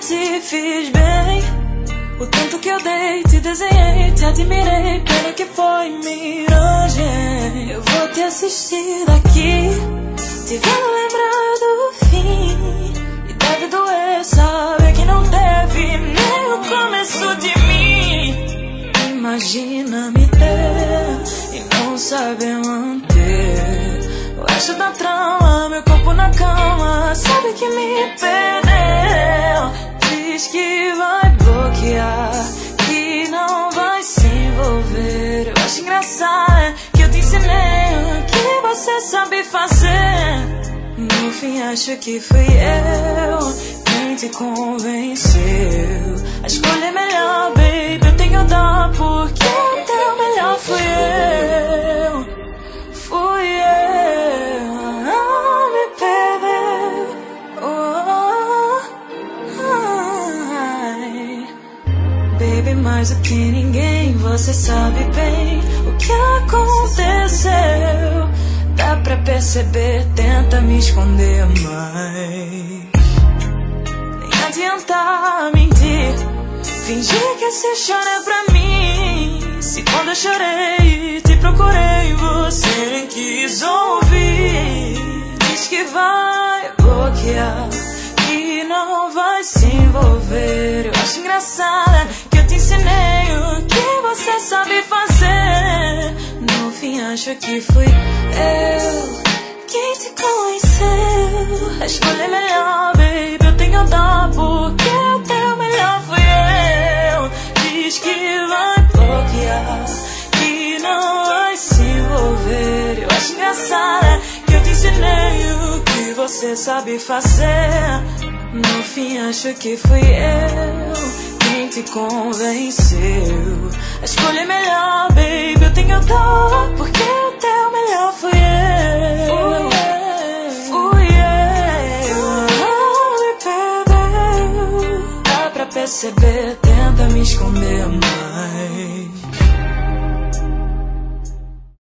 te fiz bem. O tanto que eu dei, te desenhei, te admirei. Pena que foi miragem. Eu vou te assistir daqui, te vendo lembrar do fim. E deve doer saber que não teve nem o começo de mim. Imagina me ter e não saber manter o resto da trama, meu corpo na cama. Sabe que me perdeu. Diz que vai bloquear, que não vai se envolver. Eu acho engraçado que eu te ensinei o que você sabe fazer. No fim acho que fui eu quem te convenceu. A escolha é melhor, baby, eu tenho dó, porque o teu melhor fui eu. Fui eu, me perdeu. Baby, mais do que ninguém, você sabe bem o que aconteceu. Dá pra perceber, tenta me esconder mais. Nem adianta mentir, fingir que esse choro é pra mim. Se quando eu chorei, te procurei, você nem quis ouvir. Diz que vai bloquear, que não vai se envolver. Eu acho engraçado que eu te ensinei o que você sabe fazer. No fim acho que fui eu quem te conheceu. A escolha é melhor, baby, eu tenho dó, porque o teu melhor fui eu. Diz que vai bloquear, que não vai se envolver. Eu acho engraçado que eu te ensinei o que você sabe fazer. No fim acho que fui eu quem te convenceu. A escolha é melhor, baby, eu tenho dó, porque o teu melhor fui eu. Fui eu, me perdeu. Dá pra perceber, tenta me esconder mais.